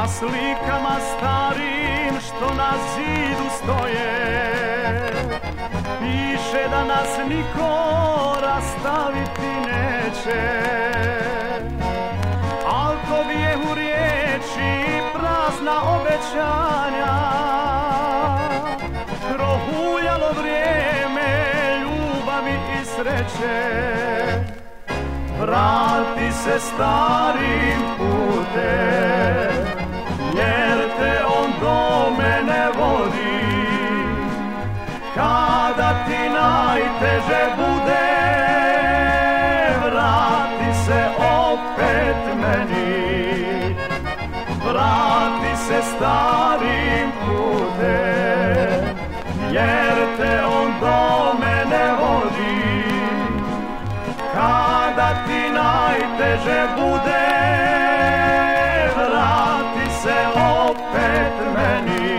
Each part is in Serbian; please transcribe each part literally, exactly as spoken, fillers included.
na slikama starim što na zidu stoje, piše da nas niko rastaviti neće. Al to bijehu riječi, prazna obećanja, prohuljalo vrijeme ljubavi i sreće. Vrati se starim putem, jer te on do mene vodi. Kada ti najteže bude, vrati se opet meni. Vrati se starim putem, jer te on do mene vodi. Kada ti najteže bude, vrati se opet meni.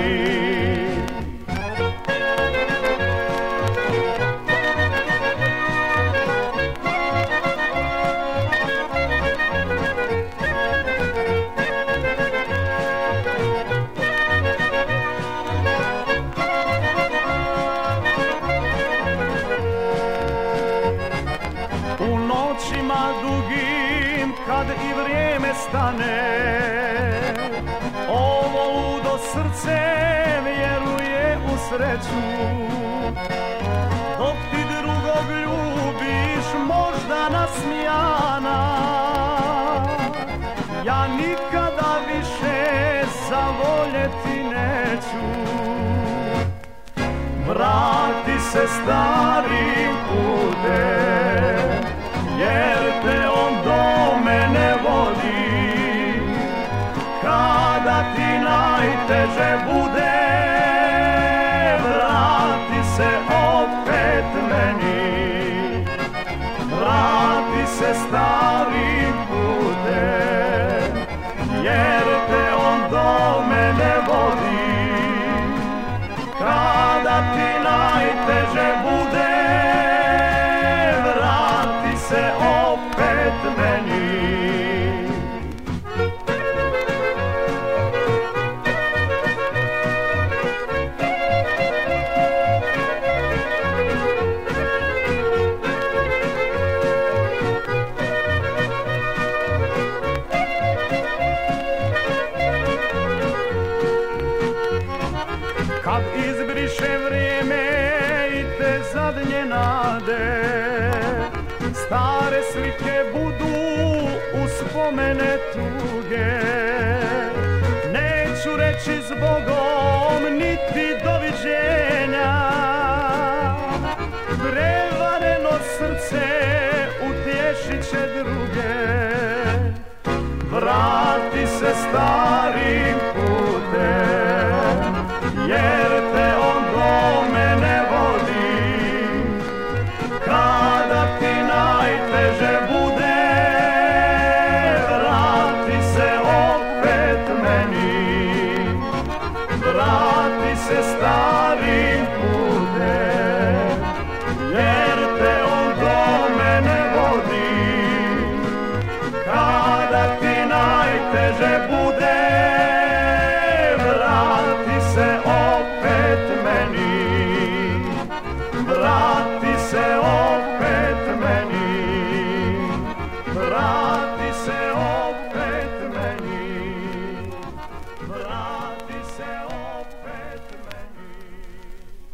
U noćima dugim kad i vrijeme stane, ovo ludo srce vjeruje u sreću. Dok ti drugog ljubiš možda nasmijana, ja nikada više zavoljeti neću. Vrati se starim putem, jer te on do mene vodi. Kada ti najteže bude, vrati se opet meni. Vrati se starim putem, jer te on do mene vodi. Kada ti najteže bude, vrati se opet meni. Kad izbriše vrijeme i te zadnje nade, stare slike budu uspomene tuge. Neću reći zbogom niti doviđenja, prevareno srce utješit će druge. Vrati se starim putem, jer te on do mene vodi. Kada ti najteže bude, vrati se opet meni. Vrati se starim putem, jer te on do mene vodi. Kada ti najteže bude,